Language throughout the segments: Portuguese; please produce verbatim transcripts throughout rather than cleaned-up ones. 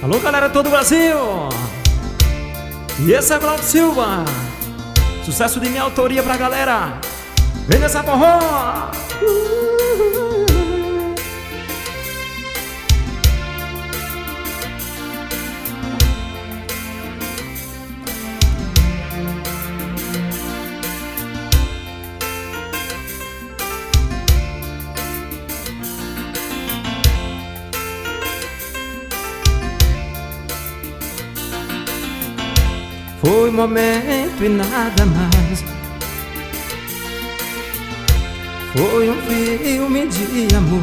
Alô, galera todo o Brasil! E esse é Glauco Silva. Sucesso de minha autoria pra galera. Vem nessa forró! Foi um momento e nada mais. Foi um filme de amor.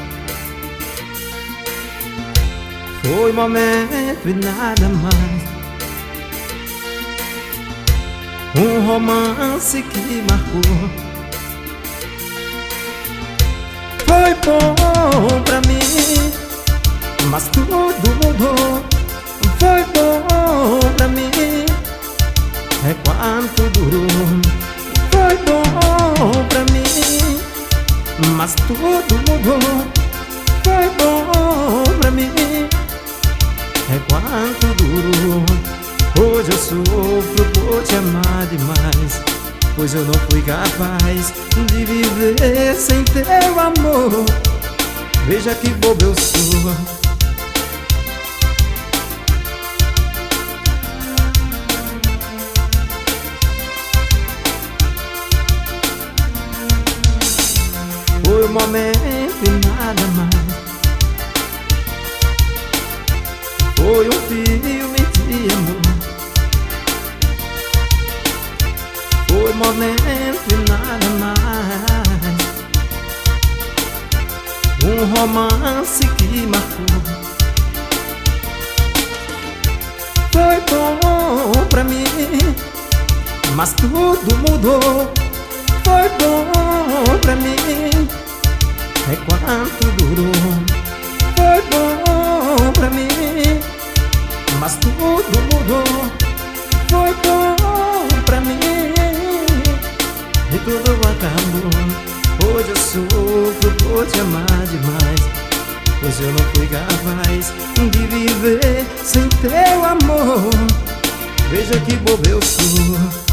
Foi um momento e nada mais. Um romance que marcou. Foi bom pra mim, mas tudo mudou. Foi bom pra mim, é quanto durou. Foi bom pra mim, mas tudo mudou. Foi bom pra mim, é quanto durou. Hoje eu sofro por te amar demais, pois eu não fui capaz de viver sem teu amor. Veja que bobo eu sou. Foi um momento e nada mais. Foi um filme de amor. Foi um momento e nada mais. Um romance que marcou. Foi bom pra mim, mas tudo mudou. Foi bom pra mim, é quanto durou. Foi bom pra mim, mas tudo mudou. Foi bom pra mim e tudo acabou. Hoje eu sofro por te amar demais, pois eu não fui capaz de viver sem teu amor. Veja que bobo eu sou.